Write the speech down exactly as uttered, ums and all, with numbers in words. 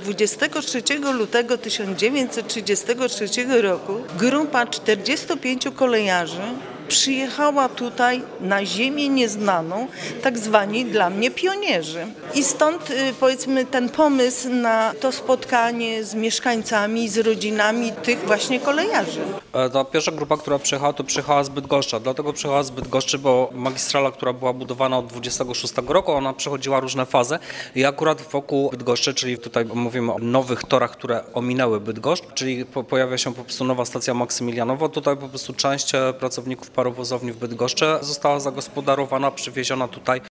dwudziestego trzeciego lutego tysiąc dziewięćset trzydziestego trzeciego roku grupa czterdziestu pięciu kolejarzy przyjechała tutaj na ziemię nieznaną, tak zwani dla mnie pionierzy. I stąd powiedzmy ten pomysł na to spotkanie z mieszkańcami, z rodzinami tych właśnie kolejarzy. Ta pierwsza grupa, która przyjechała, to przyjechała z Bydgoszcza. Dlatego przyjechała z Bydgoszczy, bo magistrala, która była budowana od dwudziestego szóstego roku, ona przechodziła różne fazy i akurat wokół Bydgoszczy, czyli tutaj mówimy o nowych torach, które ominęły Bydgoszcz, czyli po, pojawia się po prostu nowa stacja Maksymilianowa. Tutaj po prostu część pracowników parowozowni w Bydgoszczy została zagospodarowana, przywieziona tutaj